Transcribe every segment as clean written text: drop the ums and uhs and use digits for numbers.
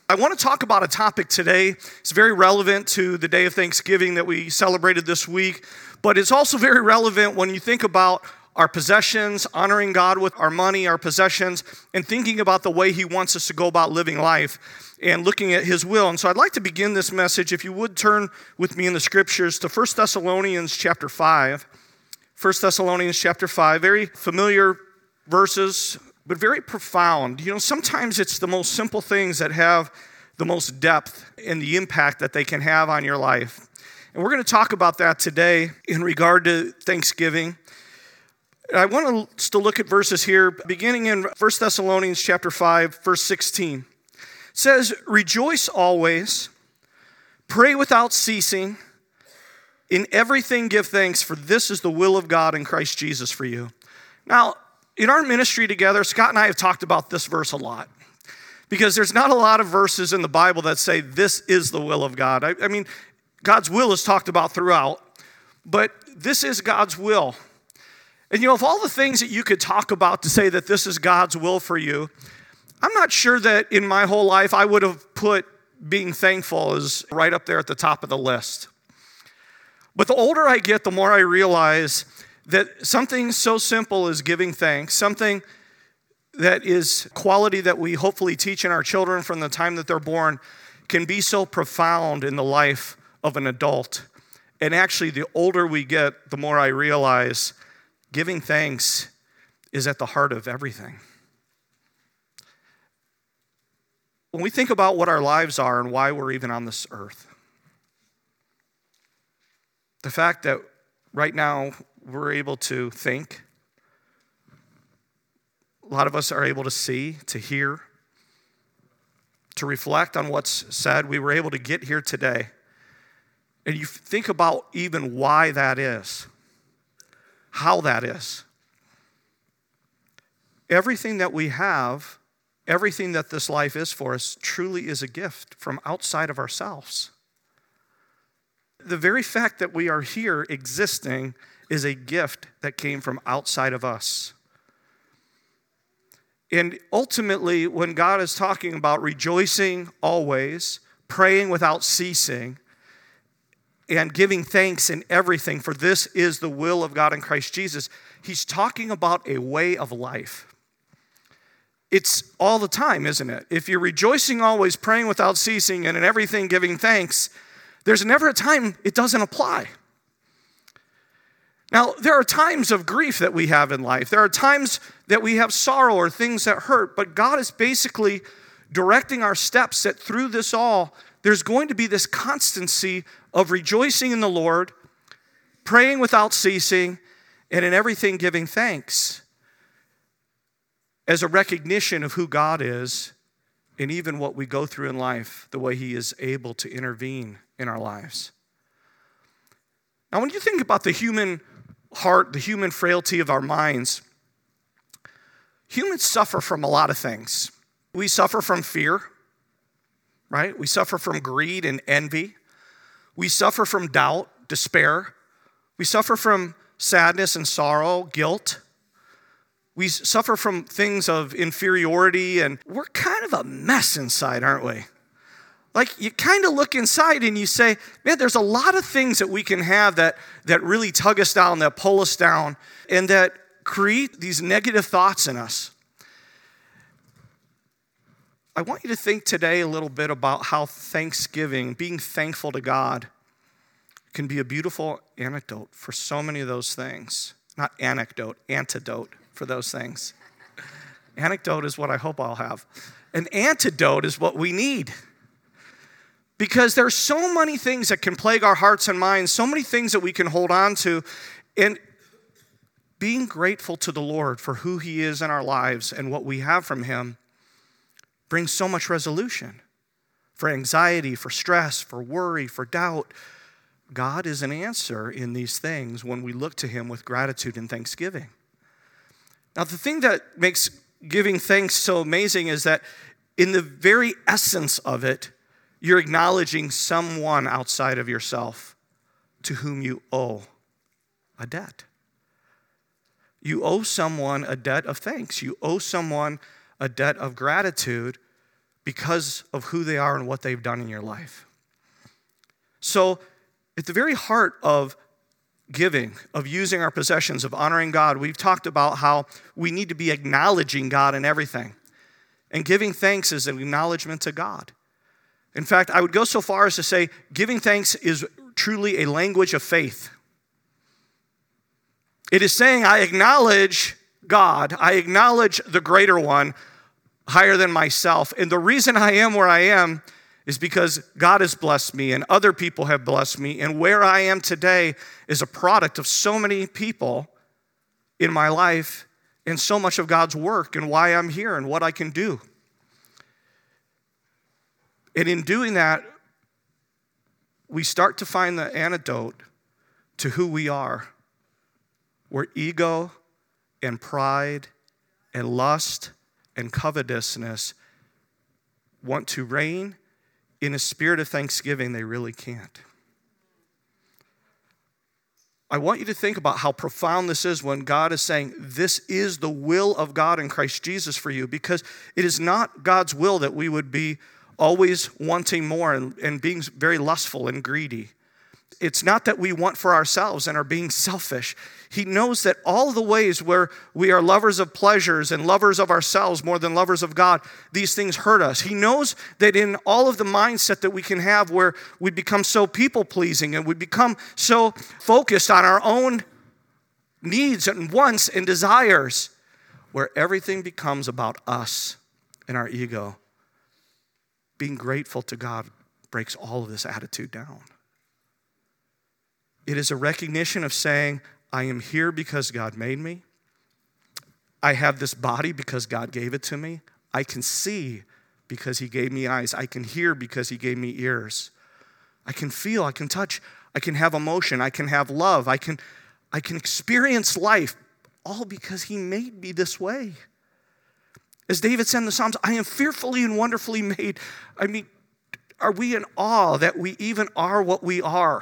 I want to talk about a topic today. It's very relevant to the day of Thanksgiving that we celebrated this week, but it's also very relevant when you think about our possessions, honoring God with our money, our possessions, and thinking about the way He wants us to go about living life and looking at His will. And so I'd like to begin this message, if you would turn with me in the scriptures to 1 Thessalonians chapter 5. 1 Thessalonians chapter 5, very familiar verses, but very profound. You know, sometimes it's the most simple things that have the most depth and the impact that they can have on your life. And we're going to talk about that today in regard to Thanksgiving. I want us to look at verses here, beginning in 1 Thessalonians chapter 5, verse 16. It says, "Rejoice always, pray without ceasing, in everything give thanks, for this is the will of God in Christ Jesus for you." Now, in our ministry together, Scott and I have talked about this verse a lot because there's not a lot of verses in the Bible that say this is the will of God. I mean, God's will is talked about throughout, but this is God's will. And you know, of all the things that you could talk about to say that this is God's will for you, I'm not sure that in my whole life I would have put being thankful as right up there at the top of the list. But the older I get, the more I realize that something so simple as giving thanks, something that is quality that we hopefully teach in our children from the time that they're born, can be so profound in the life of an adult. And actually, the older we get, the more I realize giving thanks is at the heart of everything. When we think about what our lives are and why we're even on this earth, the fact that right now we're able to think, a lot of us are able to see, to hear, to reflect on what's said. We were able to get here today. And you think about even why that is, how that is. Everything that we have, everything that this life is for us, truly is a gift from outside of ourselves. The very fact that we are here existing is a gift that came from outside of us. And ultimately, when God is talking about rejoicing always, praying without ceasing, and giving thanks in everything, for this is the will of God in Christ Jesus, He's talking about a way of life. It's all the time, isn't it? If you're rejoicing always, praying without ceasing, and in everything giving thanks, there's never a time it doesn't apply. Now, there are times of grief that we have in life. There are times that we have sorrow or things that hurt, but God is basically directing our steps that through this all, there's going to be this constancy of rejoicing in the Lord, praying without ceasing, and in everything giving thanks as a recognition of who God is and even what we go through in life, the way He is able to intervene in our lives. Now, when you think about the human heart, the human frailty of our minds, humans suffer from a lot of things. We suffer from fear, right? We suffer from greed and envy. We suffer from doubt, despair. We suffer from sadness and sorrow, guilt. We suffer from things of inferiority, and we're kind of a mess inside, aren't we? Like, you kind of look inside and you say, man, there's a lot of things that we can have that really tug us down, that pull us down, and that create these negative thoughts in us. I want you to think today a little bit about how Thanksgiving, being thankful to God, can be a beautiful antidote for so many of those things. Not anecdote, antidote for those things. Anecdote is what I hope I'll have. An antidote is what we need. Because there are so many things that can plague our hearts and minds, so many things that we can hold on to. And being grateful to the Lord for who He is in our lives and what we have from Him brings so much resolution. For anxiety, for stress, for worry, for doubt. God is an answer in these things when we look to Him with gratitude and thanksgiving. Now, the thing that makes giving thanks so amazing is that in the very essence of it, you're acknowledging someone outside of yourself to whom you owe a debt. You owe someone a debt of thanks. You owe someone a debt of gratitude because of who they are and what they've done in your life. So, at the very heart of giving, of using our possessions, of honoring God, we've talked about how we need to be acknowledging God in everything. And giving thanks is an acknowledgement to God. In fact, I would go so far as to say giving thanks is truly a language of faith. It is saying, I acknowledge God, I acknowledge the greater one, higher than myself. And the reason I am where I am is because God has blessed me and other people have blessed me. And where I am today is a product of so many people in my life and so much of God's work and why I'm here and what I can do. And in doing that, we start to find the antidote to who we are, where ego and pride and lust and covetousness want to reign. In a spirit of thanksgiving, they really can't. I want you to think about how profound this is when God is saying, this is the will of God in Christ Jesus for you, because it is not God's will that we would be always wanting more and being very lustful and greedy. It's not that we want for ourselves and are being selfish. He knows that all the ways where we are lovers of pleasures and lovers of ourselves more than lovers of God, these things hurt us. He knows that in all of the mindset that we can have where we become so people-pleasing and we become so focused on our own needs and wants and desires, where everything becomes about us and our ego. Being grateful to God breaks all of this attitude down. It is a recognition of saying, I am here because God made me. I have this body because God gave it to me. I can see because he gave me eyes. I can hear because he gave me ears. I can feel, I can touch, I can have emotion, I can have love, I can experience life, all because he made me this way. As David said in the Psalms, I am fearfully and wonderfully made. I mean, are we in awe that we even are what we are?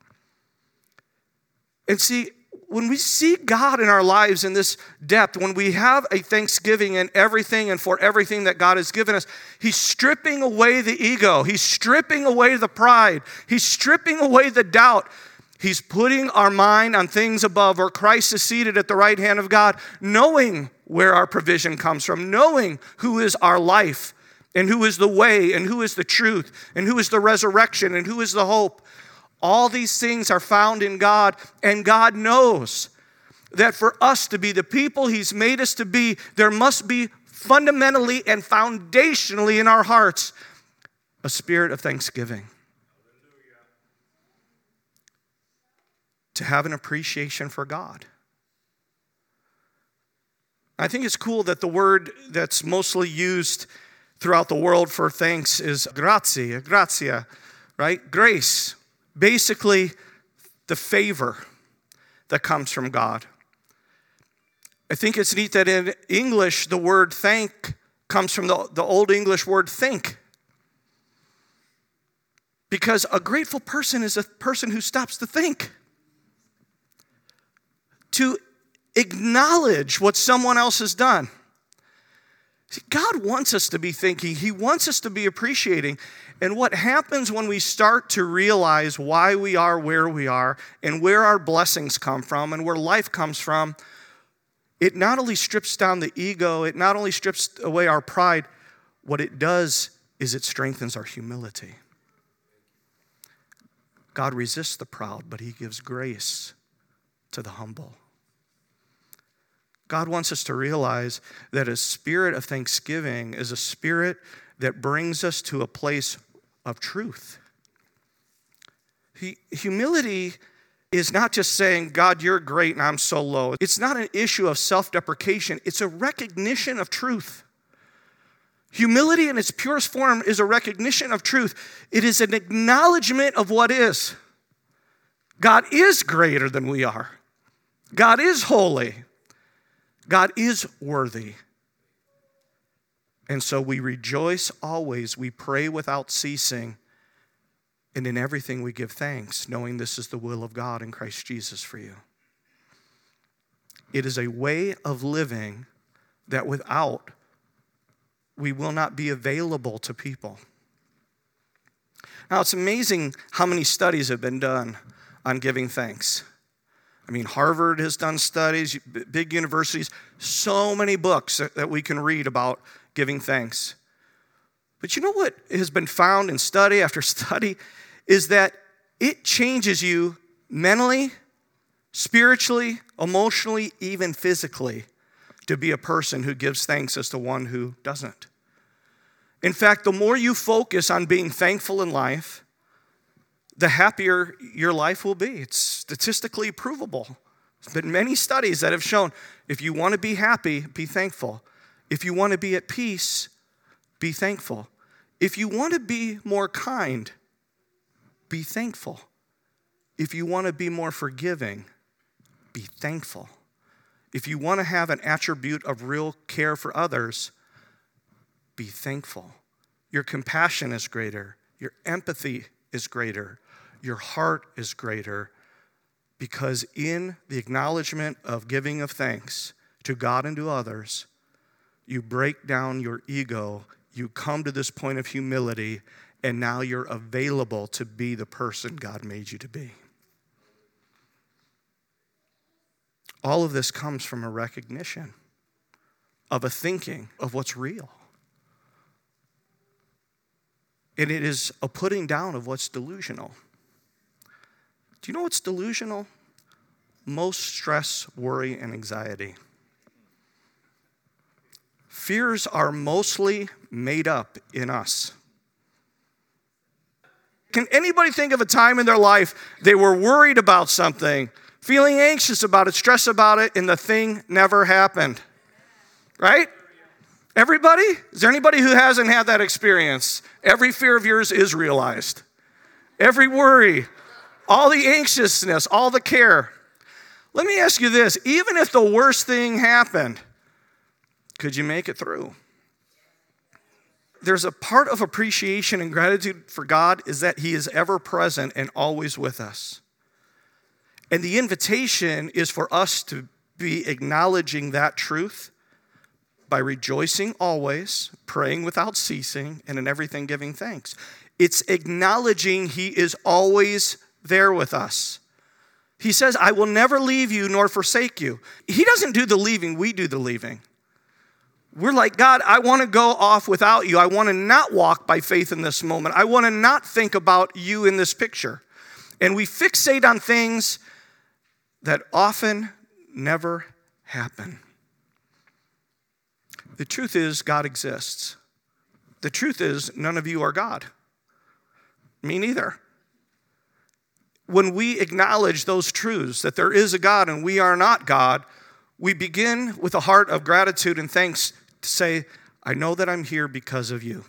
And see, when we see God in our lives in this depth, when we have a thanksgiving in everything and for everything that God has given us, he's stripping away the ego. He's stripping away the pride. He's stripping away the doubt. He's putting our mind on things above, where Christ is seated at the right hand of God, knowing where our provision comes from, knowing who is our life and who is the way and who is the truth and who is the resurrection and who is the hope. All these things are found in God, and God knows that for us to be the people he's made us to be, there must be fundamentally and foundationally in our hearts a spirit of thanksgiving. To have an appreciation for God. I think it's cool that the word that's mostly used throughout the world for thanks is gratia, right? Grace. Basically, the favor that comes from God. I think it's neat that in English, the word thank comes from the Old English word think. Because a grateful person is a person who stops to think. To acknowledge what someone else has done. See, God wants us to be thinking. He wants us to be appreciating. And what happens when we start to realize why we are where we are and where our blessings come from and where life comes from, it not only strips down the ego, it not only strips away our pride, what it does is it strengthens our humility. God resists the proud, but he gives grace to the humble. God wants us to realize that a spirit of thanksgiving is a spirit that brings us to a place of truth. Humility is not just saying, God, you're great and I'm so low. It's not an issue of self-deprecation. It's a recognition of truth. Humility in its purest form is a recognition of truth. It is an acknowledgement of what is. God is greater than we are. God is holy. God is worthy. And so we rejoice always, we pray without ceasing, and in everything we give thanks, knowing this is the will of God in Christ Jesus for you. It is a way of living that without we will not be available to people. Now, it's amazing how many studies have been done on giving thanks. I mean, Harvard has done studies, big universities, so many books that we can read about giving thanks. But you know what has been found in study after study is that it changes you mentally, spiritually, emotionally, even physically to be a person who gives thanks as to one who doesn't. In fact, the more you focus on being thankful in life, the happier your life will be. It's statistically provable. There's been many studies that have shown if you want to be happy, be thankful. If you want to be at peace, be thankful. If you want to be more kind, be thankful. If you want to be more forgiving, be thankful. If you want to have an attribute of real care for others, be thankful. Your compassion is greater. Your empathy is greater. Your heart is greater. Because in the acknowledgement of giving of thanks to God and to others, you break down your ego. You come to this point of humility, and now you're available to be the person God made you to be. All of this comes from a recognition of a thinking of what's real. And it is a putting down of what's delusional. Do you know what's delusional? Most stress, worry, and anxiety. Fears are mostly made up in us. Can anybody think of a time in their life they were worried about something, feeling anxious about it, stressed about it, and the thing never happened? Right? Everybody? Is there anybody who hasn't had that experience? Every fear of yours is realized. Every worry, all the anxiousness, all the care. Let me ask you this. Even if the worst thing happened, could you make it through? There's a part of appreciation and gratitude for God is that He is ever present and always with us. And the invitation is for us to be acknowledging that truth by rejoicing always, praying without ceasing, and in everything giving thanks. It's acknowledging He is always there with us. He says, I will never leave you nor forsake you. He doesn't do the leaving, we do the leaving. We're like, God, I want to go off without you. I want to not walk by faith in this moment. I want to not think about you in this picture. And we fixate on things that often never happen. The truth is, God exists. The truth is, none of you are God. Me neither. When we acknowledge those truths, that there is a God and we are not God, we begin with a heart of gratitude and thanks to say, I know that I'm here because of you.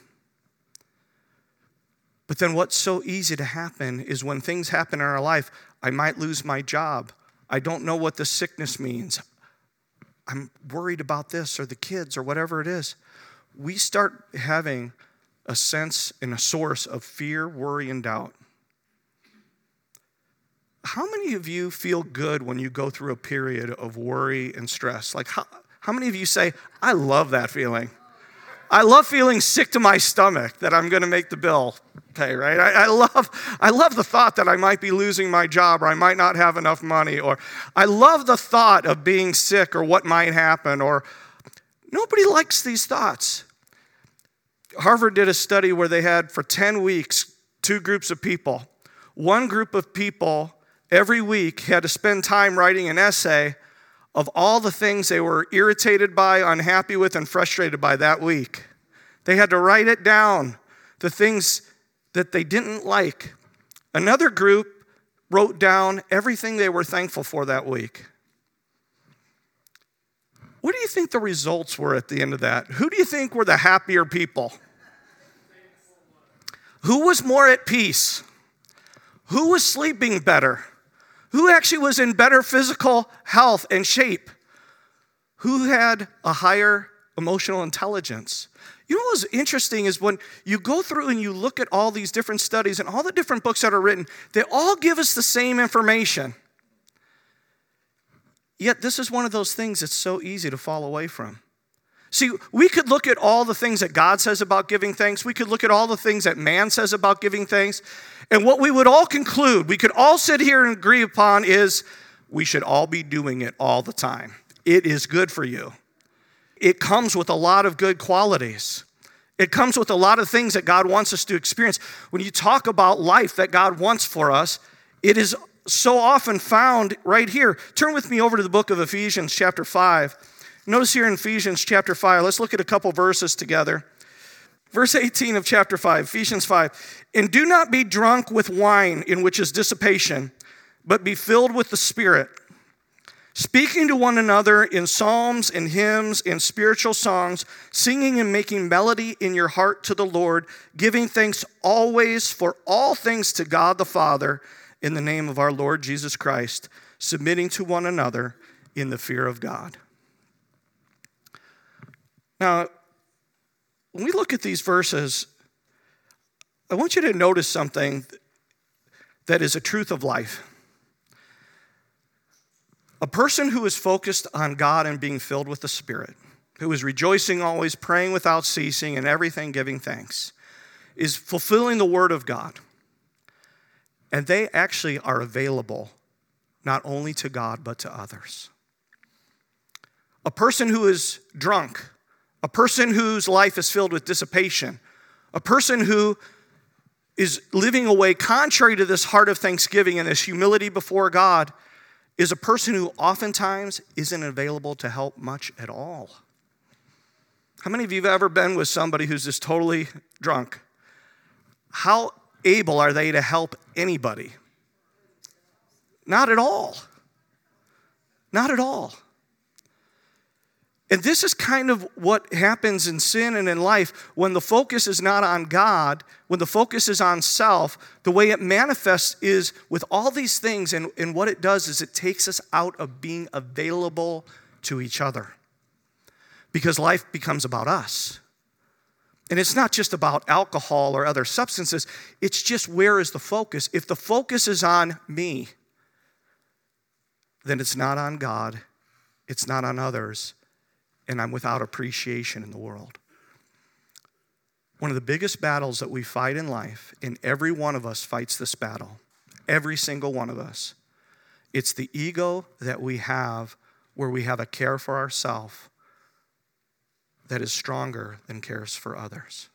But then what's so easy to happen is when things happen in our life, I might lose my job. I don't know what the sickness means. I'm worried about this or the kids or whatever it is. We start having a sense and a source of fear, worry, and doubt. How many of you feel good when you go through a period of worry and stress? Like how many of you say, I love that feeling? I love feeling sick to my stomach that I'm going to make the bill pay, right? I love the thought that I might be losing my job or I might not have enough money, or I love the thought of being sick or what might happen, or nobody likes these thoughts. Harvard did a study where they had for 10 weeks 2 groups of people. One group of people every week had to spend time writing an essay of all the things they were irritated by, unhappy with, and frustrated by that week. They had to write it down, the things that they didn't like. Another group wrote down everything they were thankful for that week. What do you think the results were at the end of that? Who do you think were the happier people? Who was more at peace? Who was sleeping better? Who actually was in better physical health and shape? Who had a higher emotional intelligence? You know what's interesting is when you go through and you look at all these different studies and all the different books that are written, they all give us the same information. Yet this is one of those things that's so easy to fall away from. See, we could look at all the things that God says about giving thanks. We could look at all the things that man says about giving thanks. And what we would all conclude, we could all sit here and agree upon is we should all be doing it all the time. It is good for you. It comes with a lot of good qualities. It comes with a lot of things that God wants us to experience. When you talk about life that God wants for us, it is so often found right here. Turn with me over to the book of Ephesians chapter 5. Notice here in Ephesians chapter 5, let's look at a couple verses together. Verse 18 of chapter 5, Ephesians 5. And do not be drunk with wine, in which is dissipation, but be filled with the Spirit, speaking to one another in psalms and hymns and spiritual songs, singing and making melody in your heart to the Lord, giving thanks always for all things to God the Father, in the name of our Lord Jesus Christ, submitting to one another in the fear of God. Now, when we look at these verses, I want you to notice something that is a truth of life. A person who is focused on God and being filled with the Spirit, who is rejoicing always, praying without ceasing, and everything giving thanks, is fulfilling the Word of God. And they actually are available not only to God, but to others. A person who is drunk, a person whose life is filled with dissipation, a person who is living a way contrary to this heart of thanksgiving and this humility before God is a person who oftentimes isn't available to help much at all. How many of you have ever been with somebody who's just totally drunk? How able are they to help anybody? Not at all. Not at all. And this is kind of what happens in sin and in life when the focus is not on God, when the focus is on self. The way it manifests is with all these things, and what it does is it takes us out of being available to each other. Because life becomes about us. And it's not just about alcohol or other substances. It's just, where is the focus? If the focus is on me, then it's not on God. It's not on others. And I'm without appreciation in the world. One of the biggest battles that we fight in life, and every one of us fights this battle, every single one of us, it's the ego that we have where we have a care for ourselves that is stronger than cares for others.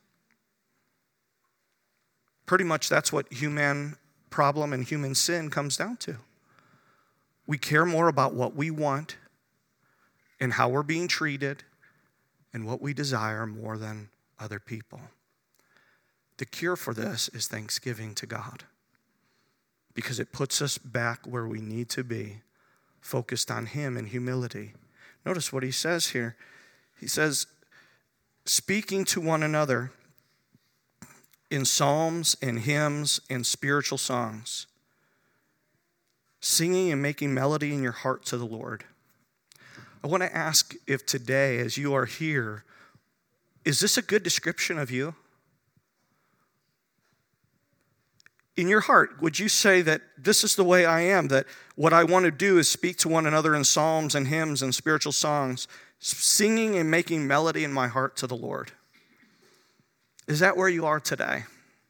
Pretty much that's what human problem and human sin comes down to. We care more about what we want and how we're being treated and what we desire more than other people. The cure for this is thanksgiving to God, because it puts us back where we need to be, focused on Him in humility. Notice what he says here. He says, speaking to one another in psalms and hymns and spiritual songs, singing and making melody in your heart to the Lord. I want to ask if today, as you are here, is this a good description of you? In your heart, would you say that this is the way I am, that what I want to do is speak to one another in psalms and hymns and spiritual songs, singing and making melody in my heart to the Lord? Is that where you are today?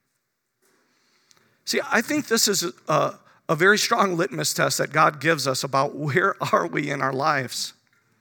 See, I think this is a very strong litmus test that God gives us about where are we in our lives.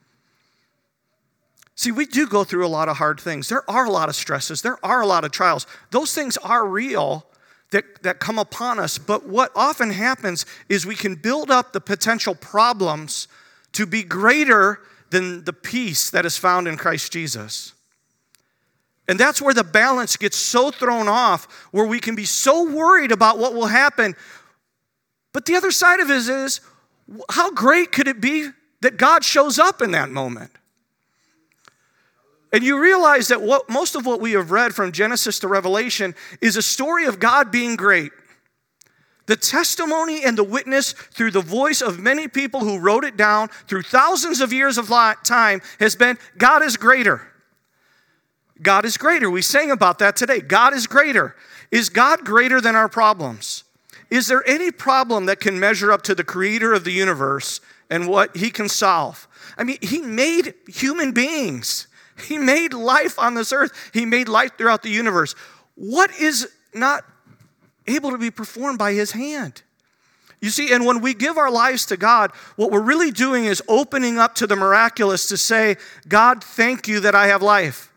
See, we do go through a lot of hard things. There are a lot of stresses. There are a lot of trials. Those things are real that come upon us. But what often happens is we can build up the potential problems to be greater than the peace that is found in Christ Jesus. And that's where the balance gets so thrown off, where we can be so worried about what will happen. But the other side of it is, how great could it be that God shows up in that moment? And you realize that most of what we have read from Genesis to Revelation is a story of God being great. The testimony and the witness through the voice of many people who wrote it down through thousands of years of time has been, God is greater. God is greater. We sang about that today. God is greater. Is God greater than our problems? Is there any problem that can measure up to the creator of the universe and what He can solve? I mean, He made human beings. He made life on this earth. He made life throughout the universe. What is not able to be performed by his hand? You see, and when we give our lives to God, what we're really doing is opening up to the miraculous to say, God, thank you that I have life.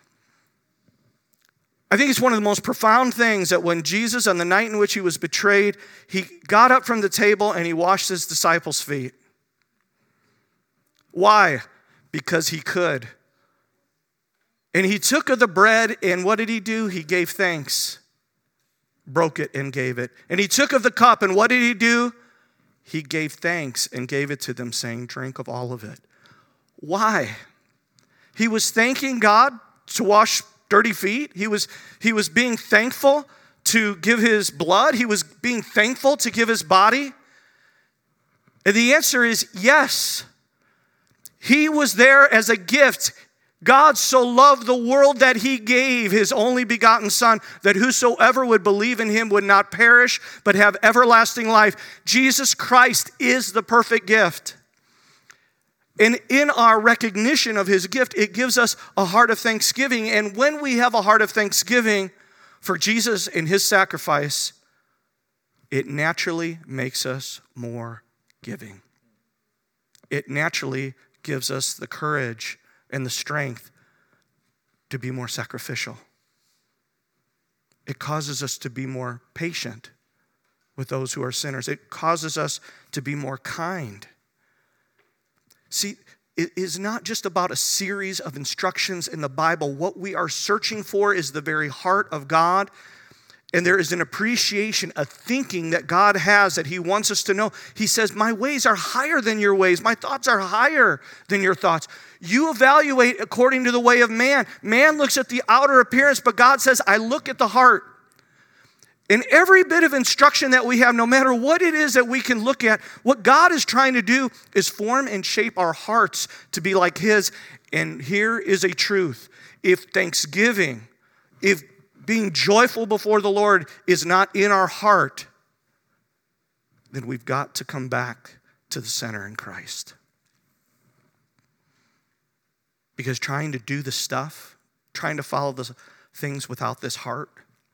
I think it's one of the most profound things that when Jesus, on the night in which he was betrayed, he got up from the table and he washed his disciples' feet. Why? Because he could. And he took of the bread, and what did he do? He gave thanks. Broke it and gave it. And he took of the cup, and what did he do? He gave thanks and gave it to them, saying, drink of all of it. Why? He was thanking God to wash dirty feet. He was being thankful to give his blood. He was being thankful to give his body. And the answer is yes. He was there as a gift. God so loved the world that he gave his only begotten Son, that whosoever would believe in him would not perish, but have everlasting life. Jesus Christ is the perfect gift. And in our recognition of his gift, it gives us a heart of thanksgiving. And when we have a heart of thanksgiving for Jesus and his sacrifice, it naturally makes us more giving. It naturally gives us the courage and the strength to be more sacrificial. It causes us to be more patient with those who are sinners. It causes us to be more kind. See, it is not just about a series of instructions in the Bible. What we are searching for is the very heart of God. And there is an appreciation, a thinking that God has that he wants us to know. He says, my ways are higher than your ways. My thoughts are higher than your thoughts. You evaluate according to the way of man. Man looks at the outer appearance, but God says, I look at the heart. In every bit of instruction that we have, no matter what it is that we can look at, what God is trying to do is form and shape our hearts to be like his. And here is a truth. If thanksgiving, if being joyful before the Lord is not in our heart, then we've got to come back to the center in Christ. Because trying to do the stuff, trying to follow the things without this heart,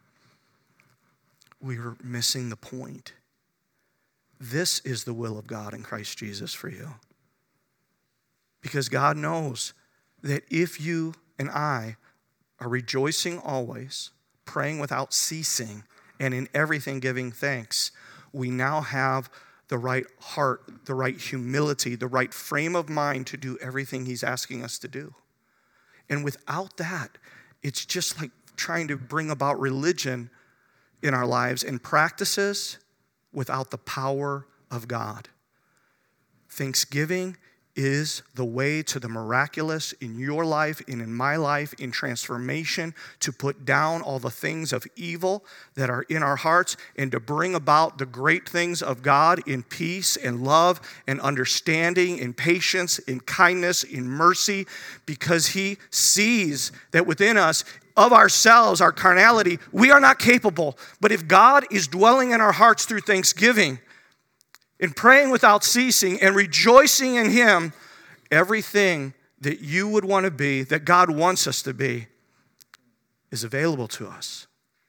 we're missing the point. This is the will of God in Christ Jesus for you. Because God knows that if you and I are rejoicing always, praying without ceasing, and in everything giving thanks, we now have the right heart, the right humility, the right frame of mind to do everything he's asking us to do. And without that, it's just like trying to bring about religion in our lives and practices without the power of God. Thanksgiving is the way to the miraculous in your life and in my life, in transformation, to put down all the things of evil that are in our hearts and to bring about the great things of God in peace and love and understanding, in patience, in kindness, in mercy, because he sees that within us, of ourselves, our carnality, we are not capable. But if God is dwelling in our hearts through thanksgiving, in praying without ceasing and rejoicing in him, everything that you would want to be, that God wants us to be, is available to us.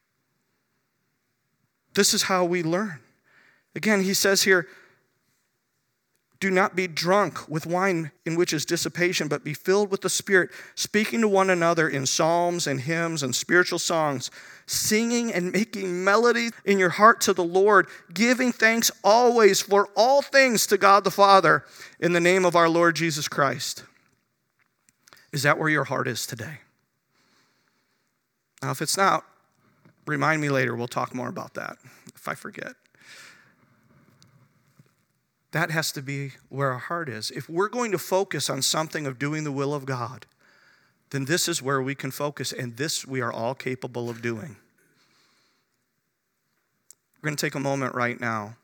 This is how we learn. Again, he says here, do not be drunk with wine in which is dissipation, but be filled with the Spirit, speaking to one another in psalms and hymns and spiritual songs, singing and making melody in your heart to the Lord, giving thanks always for all things to God the Father in the name of our Lord Jesus Christ. Is that where your heart is today? Now, if it's not, remind me later. We'll talk more about that if I forget. That has to be where our heart is. If we're going to focus on something of doing the will of God, then this is where we can focus, and this we are all capable of doing. We're going to take a moment right now,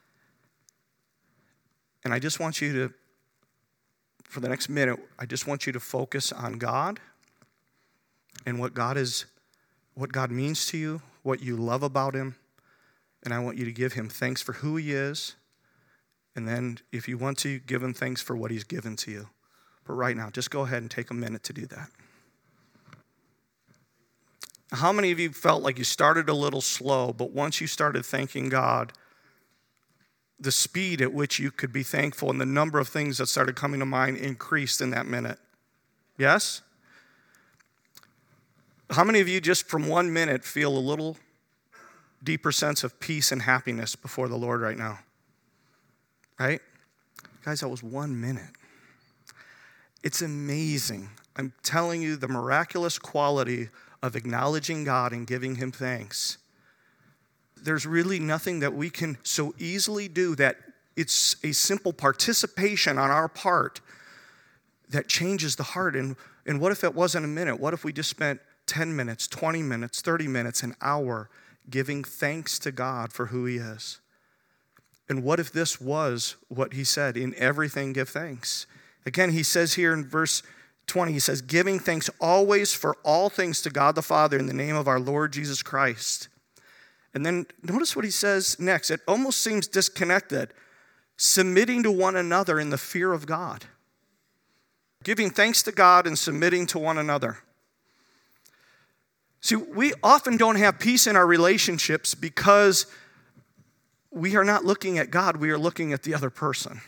and I just want you to, for the next minute, I just want you to focus on God and what God means to you, what you love about him, and I want you to give him thanks for who he is. And then if you want to, give him thanks for what he's given to you. But right now, just go ahead and take a minute to do that. How many of you felt like you started a little slow, but once you started thanking God, the speed at which you could be thankful and the number of things that started coming to mind increased in that minute? Yes? How many of you just from 1 minute feel a little deeper sense of peace and happiness before the Lord right now? Right? Guys, that was 1 minute. It's amazing. I'm telling you, the miraculous quality of acknowledging God and giving him thanks. There's really nothing that we can so easily do that it's a simple participation on our part that changes the heart. And what if it wasn't a minute? What if we just spent 10 minutes, 20 minutes, 30 minutes, an hour giving thanks to God for who he is? And what if this was what he said, in everything give thanks? Again, he says here in verse 20, he says, giving thanks always for all things to God the Father in the name of our Lord Jesus Christ. And then notice what he says next. It almost seems disconnected. Submitting to one another in the fear of God. Giving thanks to God and submitting to one another. See, we often don't have peace in our relationships because we are not looking at God, we are looking at the other person.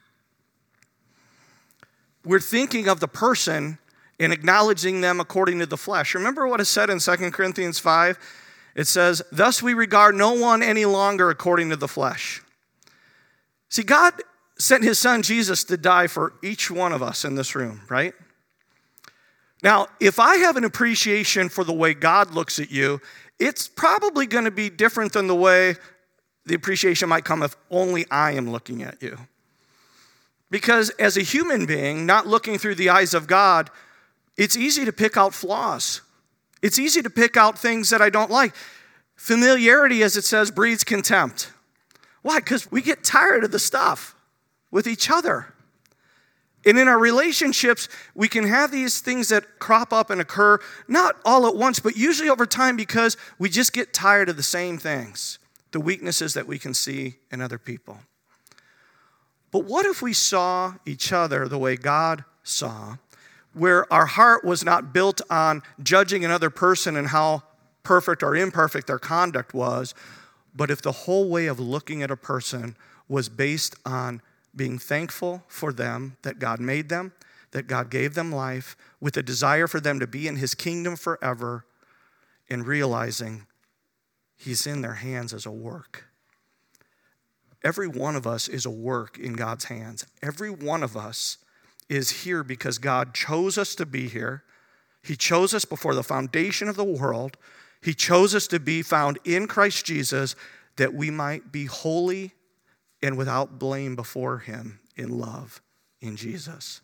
We're thinking of the person and acknowledging them according to the flesh. Remember what is said in 2 Corinthians 5? It says, thus we regard no one any longer according to the flesh. See, God sent his son Jesus to die for each one of us in this room, right? Now, if I have an appreciation for the way God looks at you, it's probably going to be different than the way the appreciation might come if only I am looking at you. Because as a human being, not looking through the eyes of God, it's easy to pick out flaws. It's easy to pick out things that I don't like. Familiarity, as it says, breeds contempt. Why? Because we get tired of the stuff with each other. And in our relationships, we can have these things that crop up and occur, not all at once, but usually over time because we just get tired of the same things, the weaknesses that we can see in other people. But what if we saw each other the way God saw, where our heart was not built on judging another person and how perfect or imperfect their conduct was, but if the whole way of looking at a person was based on being thankful for them, that God made them, that God gave them life, with a desire for them to be in his kingdom forever, and realizing he's in their hands as a work. Every one of us is a work in God's hands. Every one of us is here because God chose us to be here. He chose us before the foundation of the world. He chose us to be found in Christ Jesus that we might be holy and without blame before him in love in Jesus.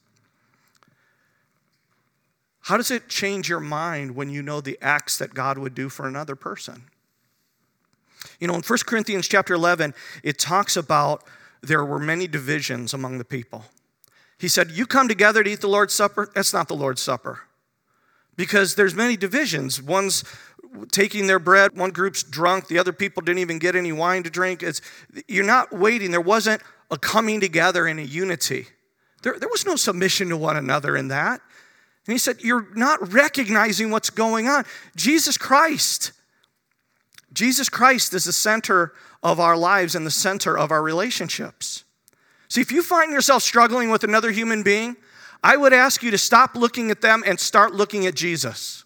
How does it change your mind when you know the acts that God would do for another person? You know, in 1 Corinthians chapter 11, it talks about there were many divisions among the people. He said, you come together to eat the Lord's Supper. That's not the Lord's Supper. Because there's many divisions. One's taking their bread, one group's drunk, the other people didn't even get any wine to drink. You're not waiting. There wasn't a coming together in a unity. There was no submission to one another in that. And he said, you're not recognizing what's going on. Jesus Christ is the center of our lives and the center of our relationships. See, if you find yourself struggling with another human being, I would ask you to stop looking at them and start looking at Jesus.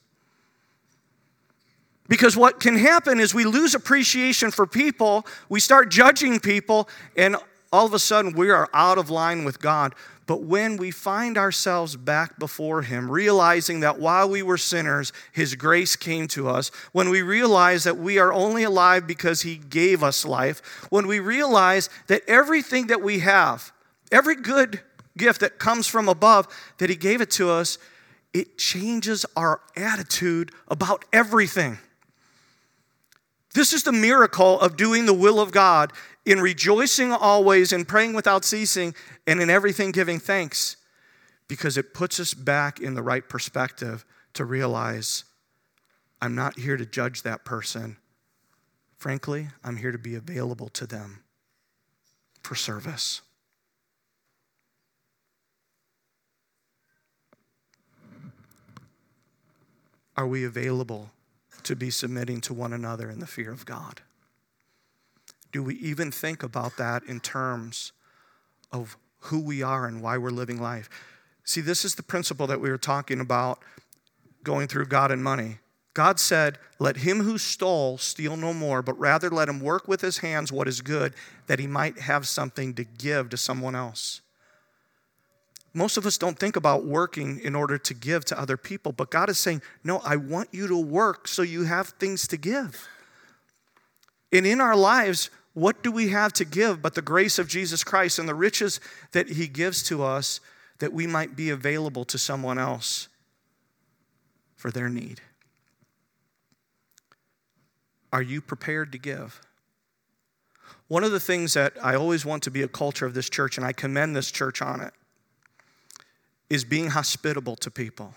Because what can happen is we lose appreciation for people, we start judging people, and all of a sudden we are out of line with God. But when we find ourselves back before him, realizing that while we were sinners, his grace came to us, when we realize that we are only alive because he gave us life, when we realize that everything that we have, every good gift that comes from above, that he gave it to us, it changes our attitude about everything. This is the miracle of doing the will of God, in rejoicing always, in praying without ceasing, and in everything giving thanks, because it puts us back in the right perspective to realize I'm not here to judge that person. Frankly, I'm here to be available to them for service. are we available to be submitting to one another in the fear of God? Do we even think about that in terms of who we are and why we're living life? See, this is the principle that we were talking about going through God and money. God said, let him who stole steal no more, but rather let him work with his hands what is good, that he might have something to give to someone else. Most of us don't think about working in order to give to other people, but God is saying, no, I want you to work so you have things to give. And in our lives, what do we have to give but the grace of Jesus Christ and the riches that he gives to us that we might be available to someone else for their need? Are you prepared to give? One of the things that I always want to be a culture of this church, and I commend this church on it, is being hospitable to people.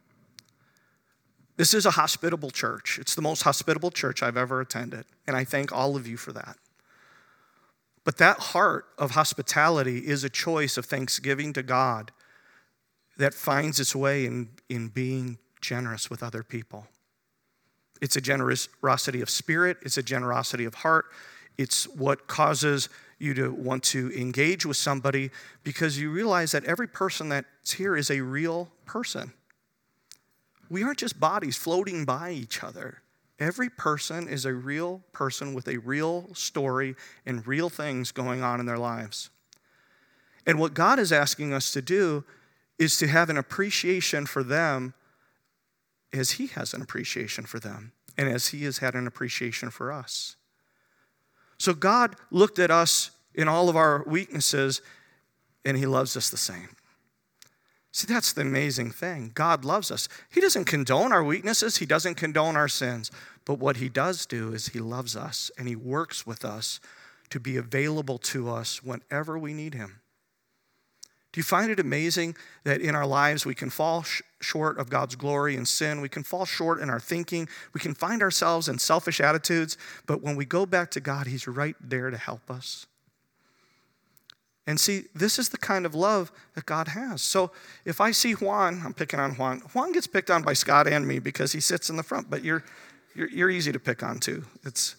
This is a hospitable church. It's the most hospitable church I've ever attended, and I thank all of you for that. But that heart of hospitality is a choice of thanksgiving to God that finds its way in being generous with other people. It's a generosity of spirit. It's a generosity of heart. It's what causes you to want to engage with somebody because you realize that every person that's here is a real person. We aren't just bodies floating by each other. Every person is a real person with a real story and real things going on in their lives. And what God is asking us to do is to have an appreciation for them as he has an appreciation for them and as he has had an appreciation for us. So God looked at us in all of our weaknesses and he loves us the same. See, that's the amazing thing. God loves us. He doesn't condone our weaknesses. He doesn't condone our sins. But what he does do is he loves us and he works with us to be available to us whenever we need him. Do you find it amazing that in our lives we can fall short of God's glory and sin? We can fall short in our thinking. We can find ourselves in selfish attitudes. But when we go back to God, he's right there to help us. And see, this is the kind of love that God has. So if I see Juan, I'm picking on Juan. Juan gets picked on by Scott and me because he sits in the front, but you're easy to pick on too.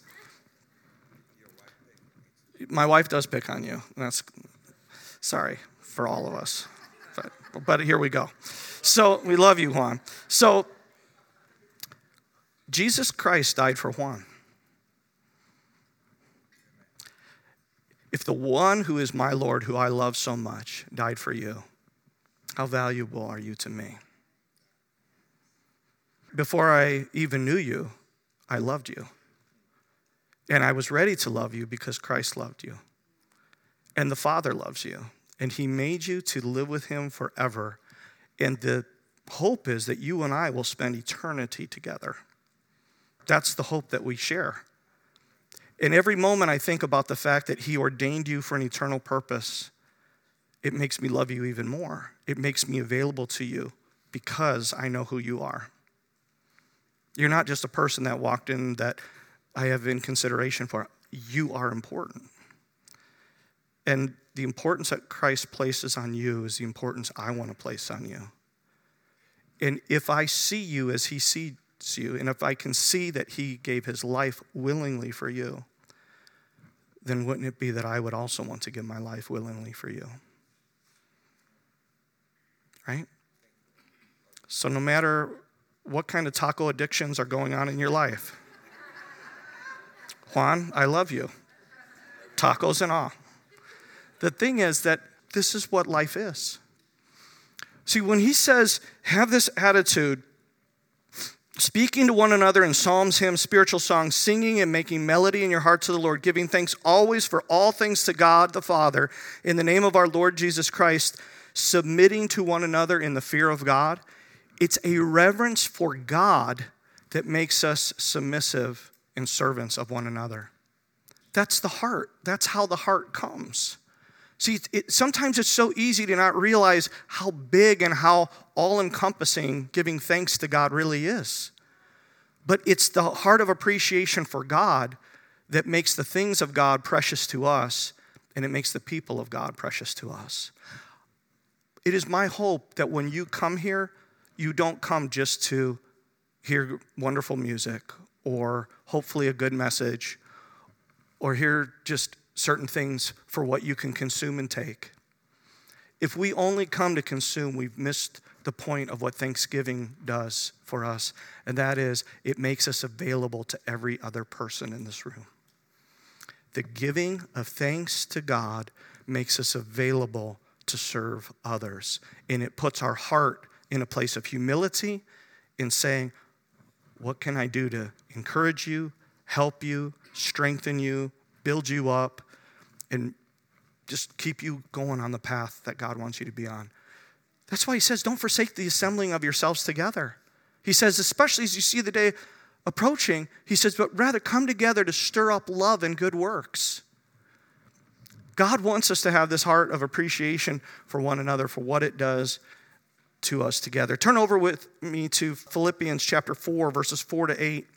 My wife does pick on you. That's sorry for all of us, but here we go. So we love you, Juan. So Jesus Christ died for Juan. If the one who is my Lord, who I love so much, died for you, how valuable are you to me? Before I even knew you, I loved you. And I was ready to love you because Christ loved you. And the Father loves you. And he made you to live with him forever. And the hope is that you and I will spend eternity together. That's the hope that we share. And every moment I think about the fact that he ordained you for an eternal purpose, it makes me love you even more. It makes me available to you because I know who you are. You're not just a person that walked in that I have in consideration for. You are important. And the importance that Christ places on you is the importance I want to place on you. And if I see you as he sees you, and if I can see that he gave his life willingly for you, then wouldn't it be that I would also want to give my life willingly for you? Right? So no matter what kind of taco addictions are going on in your life, Juan, I love you. Tacos and all. The thing is that this is what life is. See, when he says, have this attitude, speaking to one another in psalms, hymns, spiritual songs, singing and making melody in your heart to the Lord, giving thanks always for all things to God the Father, in the name of our Lord Jesus Christ, submitting to one another in the fear of God. It's a reverence for God that makes us submissive and servants of one another. That's the heart. That's how the heart comes. See, sometimes it's so easy to not realize how big and how all-encompassing giving thanks to God really is. But it's the heart of appreciation for God that makes the things of God precious to us, and it makes the people of God precious to us. It is my hope that when you come here, you don't come just to hear wonderful music, or hopefully a good message, or hear just certain things for what you can consume and take. If we only come to consume, we've missed the point of what Thanksgiving does for us, and that is it makes us available to every other person in this room. The giving of thanks to God makes us available to serve others, and it puts our heart in a place of humility in saying, what can I do to encourage you, help you, strengthen you, build you up, and just keep you going on the path that God wants you to be on. That's why he says, don't forsake the assembling of yourselves together. He says, especially as you see the day approaching, he says, but rather come together to stir up love and good works. God wants us to have this heart of appreciation for one another, for what it does to us together. Turn over with me to Philippians chapter 4, verses 4 to 8.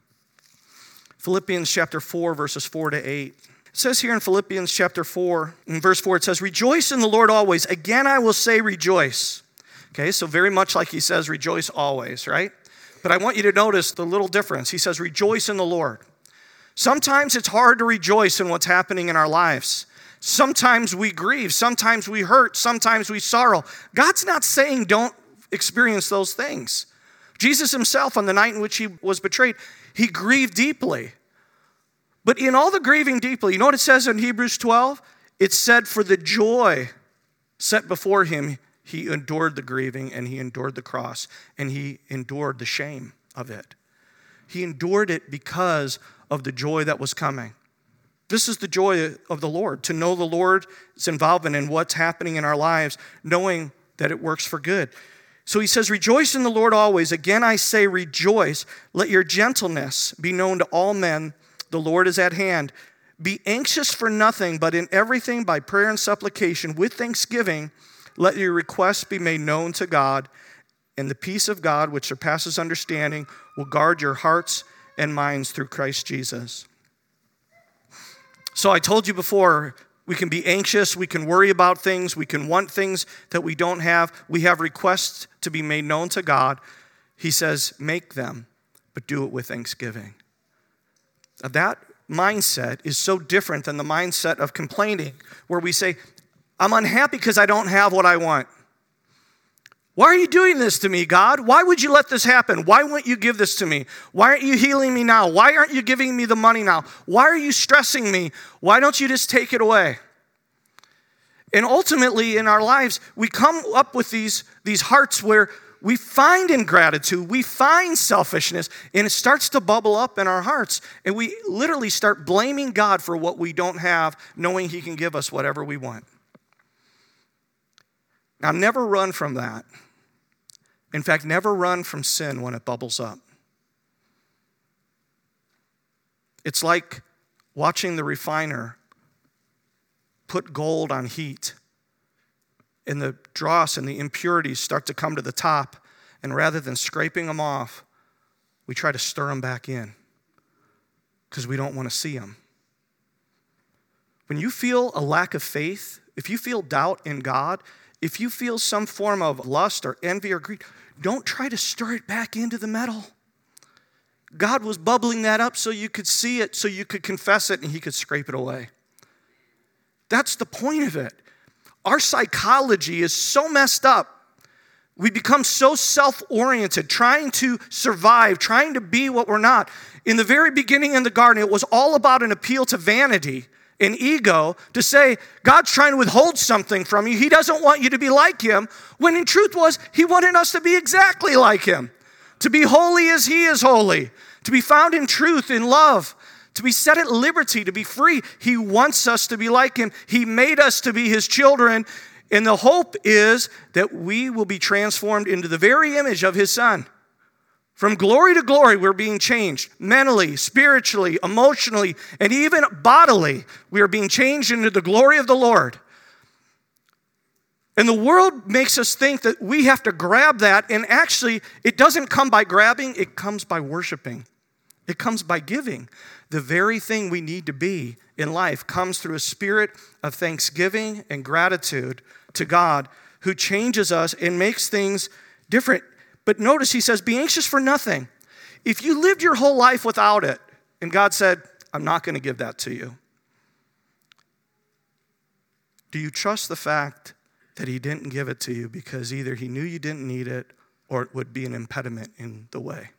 Philippians chapter 4, verses 4 to 8. It says here in Philippians chapter 4, in verse 4, it says, rejoice in the Lord always. Again, I will say rejoice. Okay, so very much like he says, rejoice always, right? But I want you to notice the little difference. He says, rejoice in the Lord. Sometimes it's hard to rejoice in what's happening in our lives. Sometimes we grieve. Sometimes we hurt. Sometimes we sorrow. God's not saying don't experience those things. Jesus himself, on the night in which he was betrayed, he grieved deeply. But in all the grieving deeply, you know what it says in Hebrews 12? It said, for the joy set before him, he endured the grieving, and he endured the cross, and he endured the shame of it. He endured it because of the joy that was coming. This is the joy of the Lord, to know the Lord's involvement in what's happening in our lives, knowing that it works for good. So he says, rejoice in the Lord always. Again, I say rejoice. Let your gentleness be known to all men. The Lord is at hand. Be anxious for nothing, but in everything by prayer and supplication with thanksgiving, let your requests be made known to God, and the peace of God, which surpasses understanding, will guard your hearts and minds through Christ Jesus. So I told you before, we can be anxious, we can worry about things, we can want things that we don't have. We have requests to be made known to God. He says, make them, but do it with thanksgiving. Now, that mindset is so different than the mindset of complaining, where we say, I'm unhappy because I don't have what I want. Why are you doing this to me, God? Why would you let this happen? Why won't you give this to me? Why aren't you healing me now? Why aren't you giving me the money now? Why are you stressing me? Why don't you just take it away? And ultimately in our lives, we come up with these hearts where we find ingratitude, we find selfishness, and it starts to bubble up in our hearts. And we literally start blaming God for what we don't have, knowing he can give us whatever we want. Now, never run from that. In fact, never run from sin when it bubbles up. It's like watching the refiner put gold on heat, and the dross and the impurities start to come to the top, and rather than scraping them off, we try to stir them back in because we don't want to see them. When you feel a lack of faith, if you feel doubt in God, if you feel some form of lust or envy or greed, don't try to stir it back into the metal. God was bubbling that up so you could see it, so you could confess it, and he could scrape it away. That's the point of it. Our psychology is so messed up. We become so self-oriented, trying to survive, trying to be what we're not. In the very beginning in the garden, it was all about an appeal to vanity and ego, to say, God's trying to withhold something from you. He doesn't want you to be like him, when in truth was, he wanted us to be exactly like him. To be holy as he is holy. To be found in truth, in love. To be set at liberty, to be free. He wants us to be like him. He made us to be his children. And the hope is that we will be transformed into the very image of his son. From glory to glory, we're being changed mentally, spiritually, emotionally, and even bodily. We are being changed into the glory of the Lord. And the world makes us think that we have to grab that, and actually, it doesn't come by grabbing, it comes by worshiping. It comes by giving. The very thing we need to be in life comes through a spirit of thanksgiving and gratitude to God, who changes us and makes things different. But notice he says, be anxious for nothing. if you lived your whole life without it, and God said, I'm not going to give that to you, do you trust the fact that he didn't give it to you because either he knew you didn't need it or it would be an impediment in the way?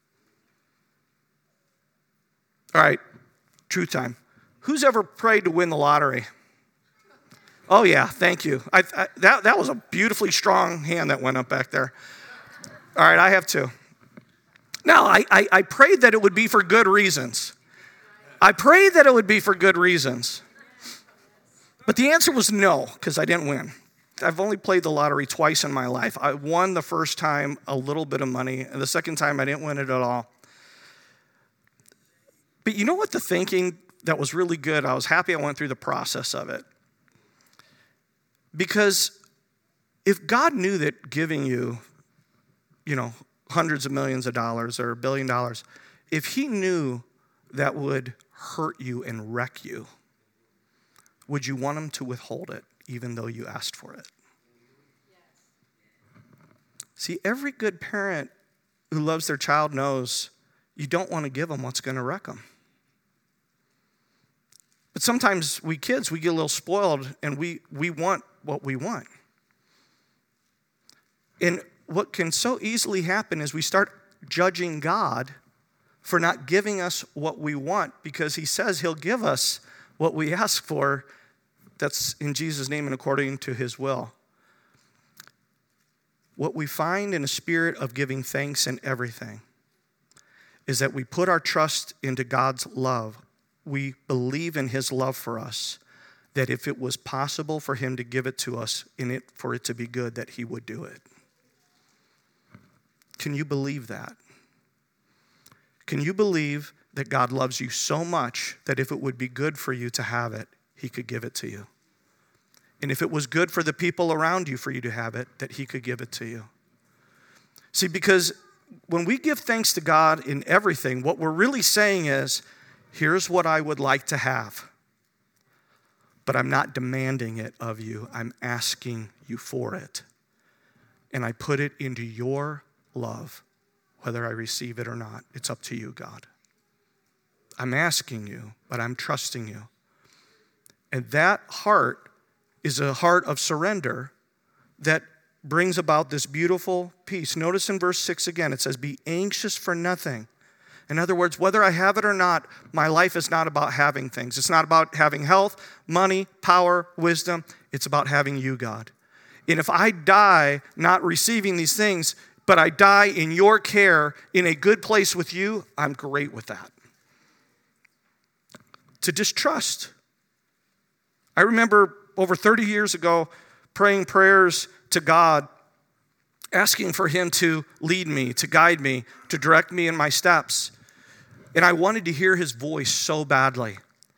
All right, truth time. Who's ever prayed to win the lottery? Oh, yeah, thank you. That was a beautifully strong hand that went up back there. All right, I have two. Now, I prayed that it would be for good reasons. But the answer was no, because I didn't win. I've only played the lottery twice in my life. I won the first time a little bit of money, and the second time I didn't win it at all. But you know what the thinking that was really good? I was happy I went through the process of it. Because if God knew that giving you, hundreds of millions of dollars or $1 billion, if he knew that would hurt you and wreck you, would you want him to withhold it even though you asked for it? See, every good parent who loves their child knows you don't want to give them what's going to wreck them. But sometimes we kids, we get a little spoiled and we want what we want. And what can so easily happen is we start judging God for not giving us what we want because he says he'll give us what we ask for. That's in Jesus' name and according to his will. What we find in a spirit of giving thanks in everything is that we put our trust into God's love. We believe in his love for us, that if it was possible for him to give it to us, for it to be good, that he would do it. Can you believe that? Can you believe that God loves you so much that if it would be good for you to have it, he could give it to you? And if it was good for the people around you for you to have it, that he could give it to you? See, because when we give thanks to God in everything, what we're really saying is, here's what I would like to have, but I'm not demanding it of you. I'm asking you for it. And I put it into your love, whether I receive it or not. It's up to you, God. I'm asking you, but I'm trusting you. And that heart is a heart of surrender that brings about this beautiful peace. Notice in verse 6 again, it says, be anxious for nothing. In other words, whether I have it or not, my life is not about having things. It's not about having health, money, power, wisdom. It's about having you, God. And if I die not receiving these things, but I die in your care, in a good place with you, I'm great with that. To just trust. I remember over 30 years ago praying prayers to God, asking for him to lead me, to guide me, to direct me in my steps. And I wanted to hear his voice so badly.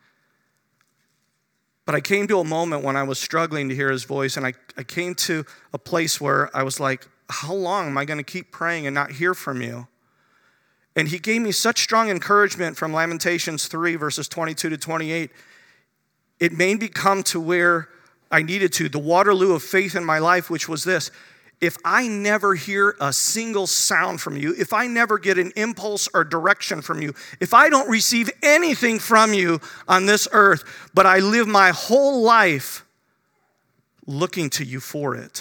But I came to a moment when I was struggling to hear his voice, and I came to a place where I was like, how long am I going to keep praying and not hear from you? And he gave me such strong encouragement from Lamentations 3, verses 22 to 28. It made me come to where I needed to, the Waterloo of faith in my life, which was this. If I never hear a single sound from you, if I never get an impulse or direction from you, if I don't receive anything from you on this earth, but I live my whole life looking to you for it,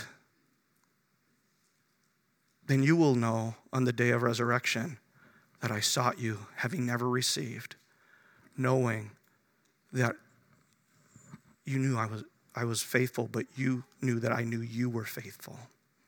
then you will know on the day of resurrection that I sought you, having never received, knowing that you knew I was faithful, but you knew that I knew you were faithful.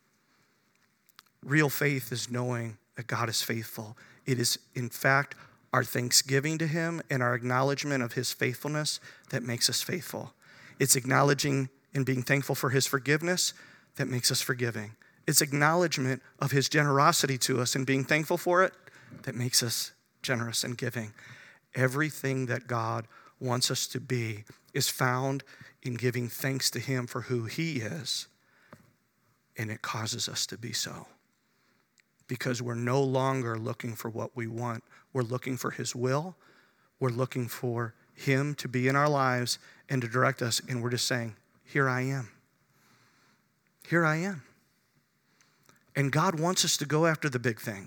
Real faith is knowing that God is faithful. It is, in fact, our thanksgiving to him and our acknowledgement of his faithfulness that makes us faithful. It's acknowledging and being thankful for his forgiveness that makes us forgiving. It's acknowledgement of his generosity to us and being thankful for it that makes us generous and giving. Everything that God wants us to be is found in giving thanks to him for who he is, and it causes us to be so. Because we're no longer looking for what we want. We're looking for his will. We're looking for him to be in our lives and to direct us, and we're just saying, here I am. Here I am. And God wants us to go after the big things.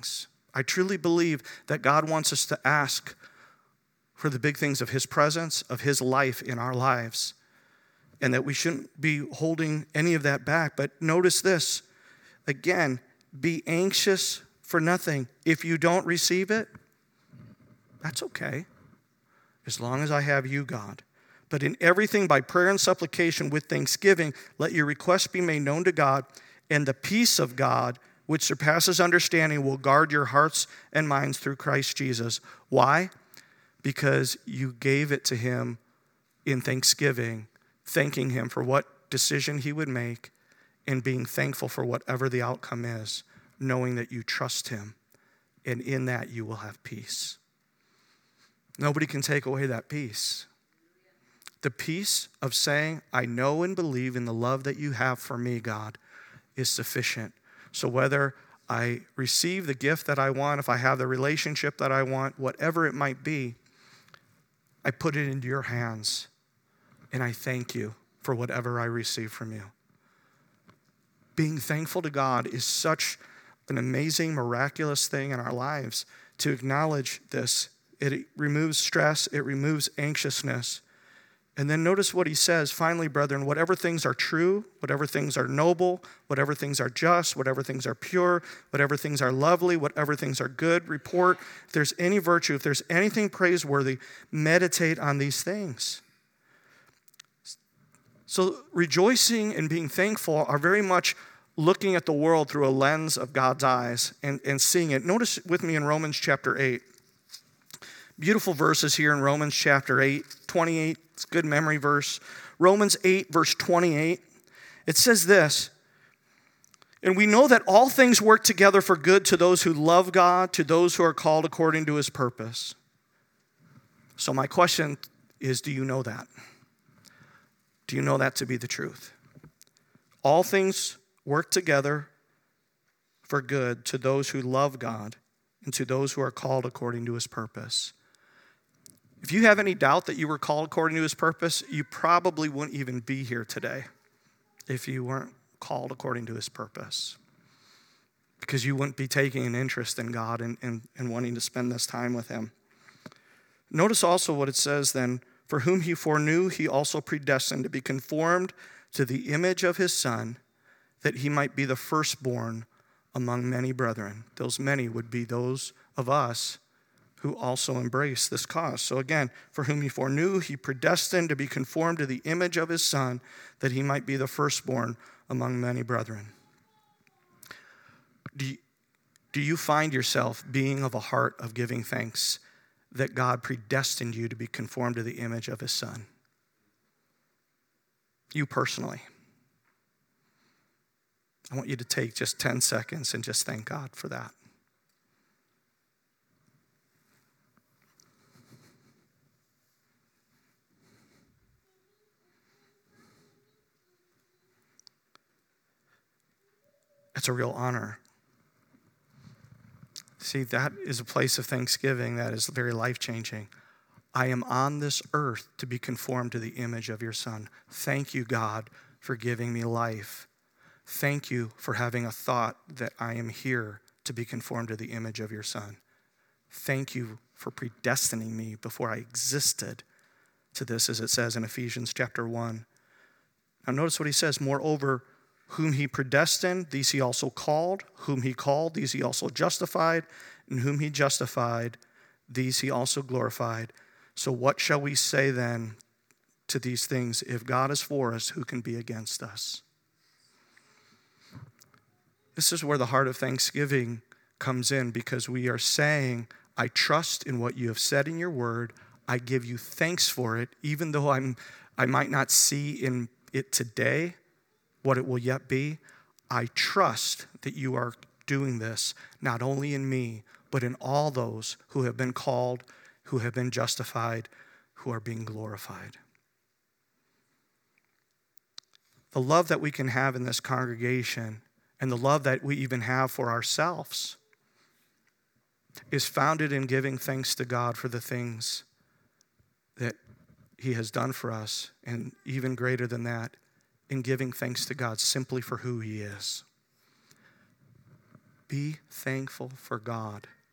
I truly believe that God wants us to ask for the big things of his presence, of his life in our lives, and that we shouldn't be holding any of that back. But notice this, again, be anxious for nothing. If you don't receive it, that's okay, as long as I have you, God. But in everything, by prayer and supplication with thanksgiving, let your requests be made known to God, and the peace of God, which surpasses understanding, will guard your hearts and minds through Christ Jesus. Why? Because you gave it to him in thanksgiving, thanking him for what decision he would make, and being thankful for whatever the outcome is, knowing that you trust him, and in that you will have peace. Nobody can take away that peace. The peace of saying, I know and believe in the love that you have for me, God, is sufficient. So whether I receive the gift that I want, if I have the relationship that I want, whatever it might be, I put it into your hands, and I thank you for whatever I receive from you. Being thankful to God is such an amazing, miraculous thing in our lives. To acknowledge this, it removes stress, it removes anxiousness. And then notice what he says, finally, brethren, whatever things are true, whatever things are noble, whatever things are just, whatever things are pure, whatever things are lovely, whatever things are good, report. If there's any virtue, if there's anything praiseworthy, meditate on these things. So rejoicing and being thankful are very much looking at the world through a lens of God's eyes and seeing it. Notice with me in Romans chapter 8. Beautiful verses here in Romans chapter 8, 28. It's a good memory verse. Romans 8, verse 28. It says this, and we know that all things work together for good to those who love God, to those who are called according to his purpose. So my question is, do you know that? Do you know that to be the truth? All things work together for good to those who love God and to those who are called according to his purpose. If you have any doubt that you were called according to his purpose, you probably wouldn't even be here today if you weren't called according to his purpose. Because you wouldn't be taking an interest in God and wanting to spend this time with him. Notice also what it says then, for whom he foreknew, he also predestined to be conformed to the image of his Son, that he might be the firstborn among many brethren. Those many would be those of us who also embrace this cause. So again, for whom he foreknew, he predestined to be conformed to the image of his Son, that he might be the firstborn among many brethren. Do you find yourself being of a heart of giving thanks that God predestined you to be conformed to the image of his Son? You personally. I want you to take just 10 seconds and just thank God for that. It's a real honor. See, that is a place of thanksgiving that is very life-changing. I am on this earth to be conformed to the image of your Son. Thank you, God, for giving me life. Thank you for having a thought that I am here to be conformed to the image of your Son. Thank you for predestining me before I existed to this, as it says in Ephesians chapter 1. Now notice what he says, moreover, whom he predestined, these he also called. Whom he called, these he also justified. And whom he justified, these he also glorified. So what shall we say then to these things? If God is for us, who can be against us? This is where the heart of thanksgiving comes in, because we are saying, I trust in what you have said in your word. I give you thanks for it, even though I might not see in it today what it will yet be. I trust that you are doing this, not only in me, but in all those who have been called, who have been justified, who are being glorified. The love that we can have in this congregation, and the love that we even have for ourselves, is founded in giving thanks to God for the things that he has done for us, and even greater than that, in giving thanks to God simply for who he is. Be thankful for God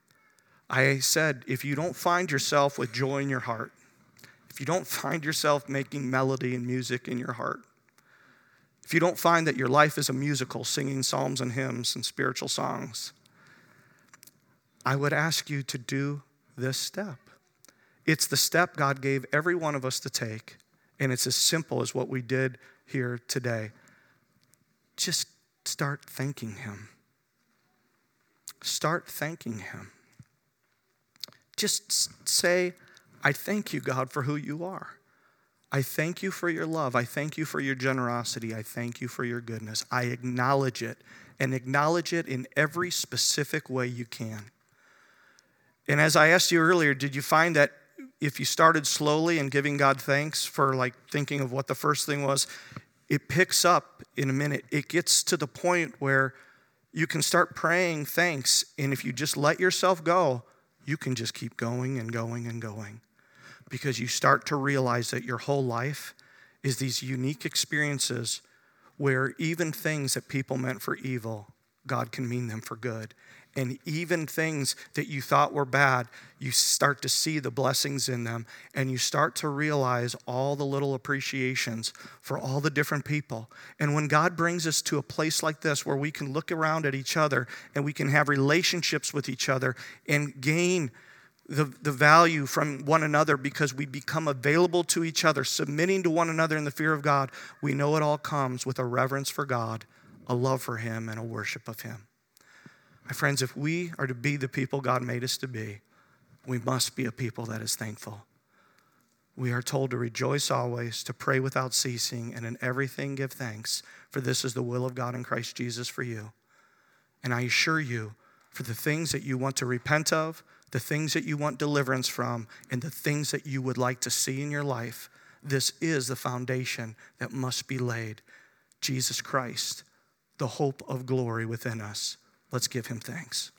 I said, if you don't find yourself with joy in your heart, if you don't find yourself making melody and music in your heart, if you don't find that your life is a musical, singing psalms and hymns and spiritual songs, I would ask you to do this step. It's the step God gave every one of us to take, and it's as simple as what we did here today. Just start thanking him. Start thanking him. Just say, I thank you, God, for who you are. I thank you for your love. I thank you for your generosity. I thank you for your goodness. I acknowledge it, and acknowledge it in every specific way you can. And as I asked you earlier, did you find that if you started slowly and giving God thanks for like thinking of what the first thing was, it picks up in a minute. It gets to the point where you can start praying thanks, and if you just let yourself go, you can just keep going and going and going. Because you start to realize that your whole life is these unique experiences where even things that people meant for evil, God can mean them for good. And even things that you thought were bad, you start to see the blessings in them, and you start to realize all the little appreciations for all the different people. And when God brings us to a place like this where we can look around at each other and we can have relationships with each other and gain the value from one another because we become available to each other, submitting to one another in the fear of God, we know it all comes with a reverence for God, a love for him, and a worship of him. My friends, if we are to be the people God made us to be, we must be a people that is thankful. We are told to rejoice always, to pray without ceasing, and in everything give thanks, for this is the will of God in Christ Jesus for you. And I assure you, for the things that you want to repent of, the things that you want deliverance from, and the things that you would like to see in your life, this is the foundation that must be laid. Jesus Christ, the hope of glory within us. Let's give him thanks.